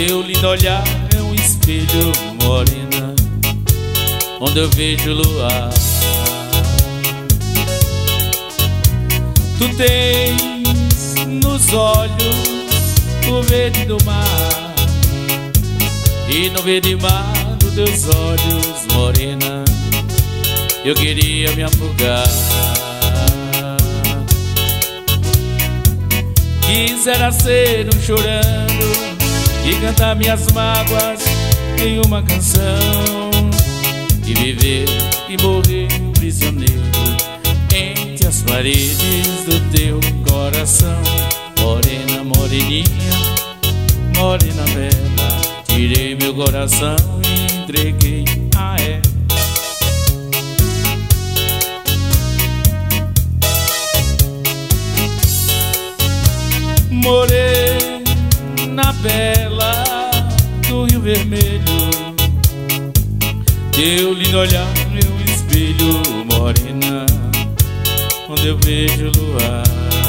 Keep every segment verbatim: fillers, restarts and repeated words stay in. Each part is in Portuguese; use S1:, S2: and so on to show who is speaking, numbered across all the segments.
S1: Teu lindo olhar é um espelho, morena, onde eu vejo o luar. Tu tens nos olhos o verde do mar, e no verde mar dos teus olhos, morena, eu queria me afogar. Quisera ser um chorando e cantar minhas mágoas em uma canção, e viver e morrer prisioneiro entre as paredes do teu coração. Morena, moreninha, morena bela, tirei meu coração e entreguei a ela. Morena bela do Rio Vermelho, teu lindo olhar é um espelho, morena, onde eu vejo o luar.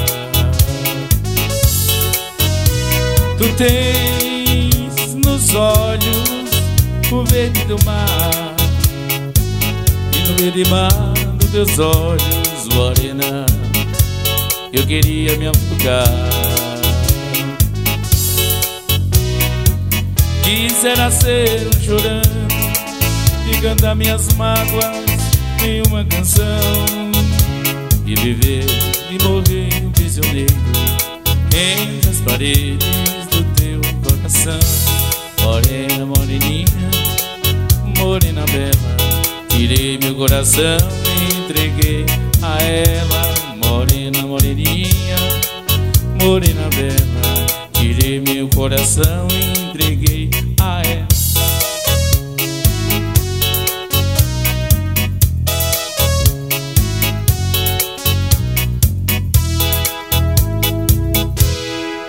S1: Tu tens nos olhos o verde do mar, e no verde mar dos teus olhos, morena, eu queria me afogar. Quisera ser um chorando e cantar minhas mágoas em uma canção, e viver e morrer um prisioneiro entre as paredes do teu coração. Morena, moreninha, morena bela, tirei meu coração e entreguei a ela. Morena, moreninha, morena bela, tirei meu coração e entreguei a ela.